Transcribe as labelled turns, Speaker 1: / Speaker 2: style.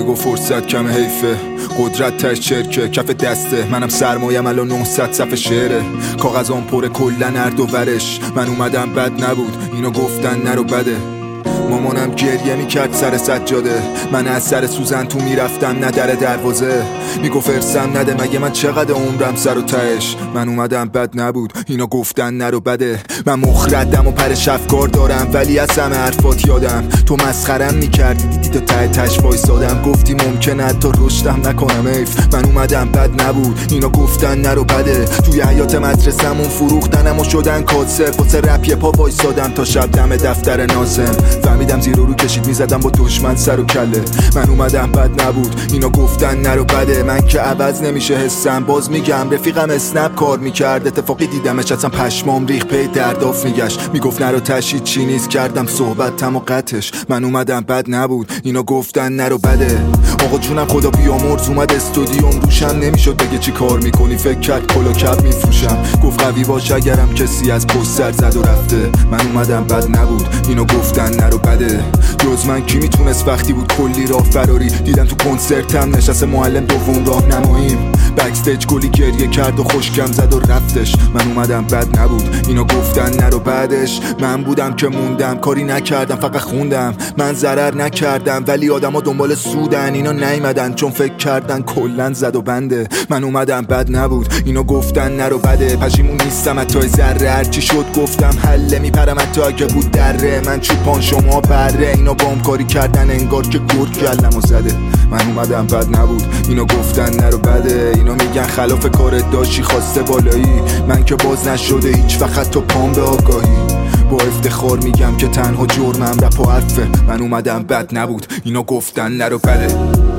Speaker 1: میگو فرصت کم حیفه، قدرت تش چرکه کف دسته، منم سرمایم الان 900 صفحه شعره، کاغذام پر کلن ارد و ورش. من اومدم بد نبود اینو گفتن نرو بده. مامانم گریه میکرد سر سجاده، من از سر سوزن تو میرفتم نه در دروازه. میگو فرسم نده مگه من چقدر عمرم سر و تهش. من اومدم بد نبود اینو گفتن نرو بده. من مخردم و پرش افکار دارم ولی از همه حرفات یادم. تو مسخرم میکردی دیدی تا ته تش وایسادم، گفتی ممکنه حتی رشدم نکنم حیف. من اومدم بد نبود اینو گفتن نرو بده. توی حیات مدرسمون فروختنم و شدن کاتسه، واسه رپ یه پا وایسادم تا شب دم دفتر ناظم. فهمیدم زیرو رو کشید میزدم با دشمن سر و کله. من اومدم بد نبود اینو گفتن نرو بده. من که عوض نمیشه حسم، باز میگم رفیقم اسنپ کار میکرد، اتفاقی دیدمش اصلا پشمام ریخ پی درداف میگشت. میگفت نرو تشید چی نیست، کردم صحبتم و قطعش. من اومدم بد نبود اینو گفتن نرو بده. آقا جونم خدا بیامرز اومد استودیوم، روشم نمیشد بگه چی کار میکنی، فکر کرد کلا کپ میفروشم. گفت قوی باش اگرم کسی از پست سر زد و رفته. من اومدم بد نبود اینو گفتن نرو بده. جز من کی میتونست وقتی بود کلی راه فراری، دیدم تو کنسرتم نشست معلم دوم راه نماییم. بکستیج گلی گریه کرد و خوشگم زد و رفتش. من اومدم بد نبود اینو گفتن نرو بعدش. من بودم که موندم کاری نکردم فقط خوندم. من ضرر نکردم ولی آدما دنبال سودن، اینا نیومدن چون فکر کردن کلن زد و بنده. من اومدم بد نبود اینو گفتن نرو بده. پشیمون نیستم حتی ذره، هرچی شد گفتم حله. میپرم حتی اگه بود دره، من چوپان شما بره. اینا بام کاری کردن انگار که گرد کلمو زده. من اومدم بد نبود اینو گفتن نرو بده. اینا میگن خلاف کارت داشتی خواسته بالایی، من که باز نشده هیچ وقت تو پام به آگاهی. با افتخار میگم که تنها جرمم رپ و حرفه. من اومدم بد نبود اینو گفتن نرو بده.